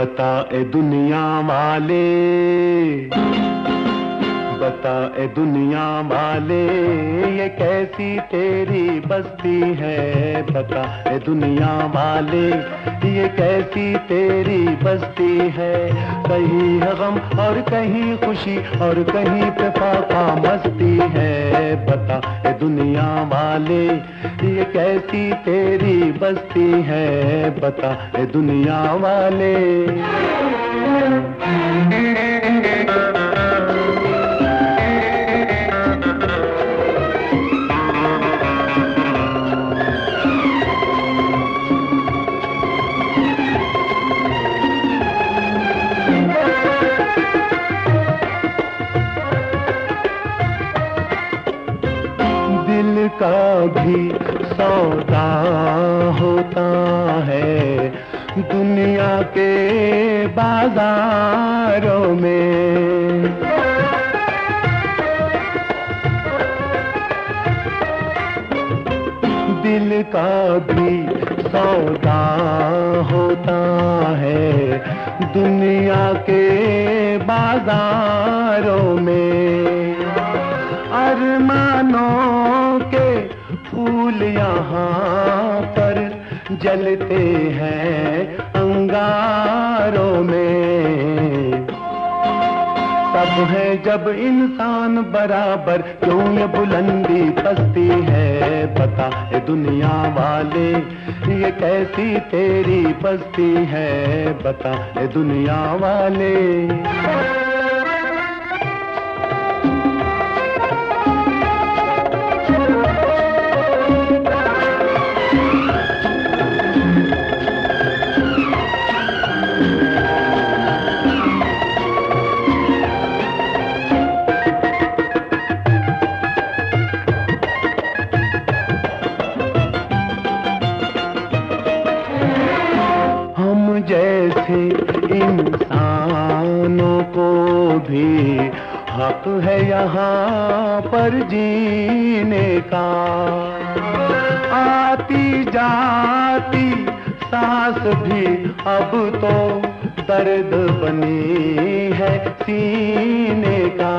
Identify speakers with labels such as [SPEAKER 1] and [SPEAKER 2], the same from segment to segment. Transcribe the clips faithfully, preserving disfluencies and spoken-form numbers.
[SPEAKER 1] बता ए दुनिया वाले, बता ए दुनिया वाले, ये कैसी तेरी बस्ती है। बता ए दुनिया वाले, ये कैसी तेरी बस्ती है। कहीं है गम और कहीं खुशी और कहीं पे फाका मस्ती है। बता ए दुनिया वाले, ये कैसी तेरी बस्ती है। बता ए दुनिया वाले। दिल का भी सौदा होता है दुनिया के बाजारों में। दिल का भी सौदा होता है दुनिया के बाजारों में। अरमानों के फूल यहाँ पर जलते हैं अंगारों में। सब है जब इंसान बराबर, क्यों ये बुलंदी पस्ती है। बता ए दुनिया वाले, ये कैसी तेरी बस्ती है। बता ए दुनिया वाले। जैसे इंसानों को भी हक है यहाँ पर जीने का। आती जाती सांस भी अब तो दर्द बनी है सीने का।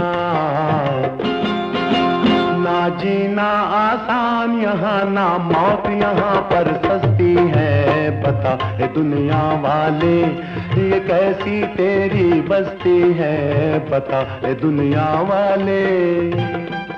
[SPEAKER 1] ना जीना आसान यहाँ, ना मौत यहाँ पर सस्ती है। बता ए दुनिया वाले, ये कैसी तेरी बस्ती है। बता ए दुनिया वाले।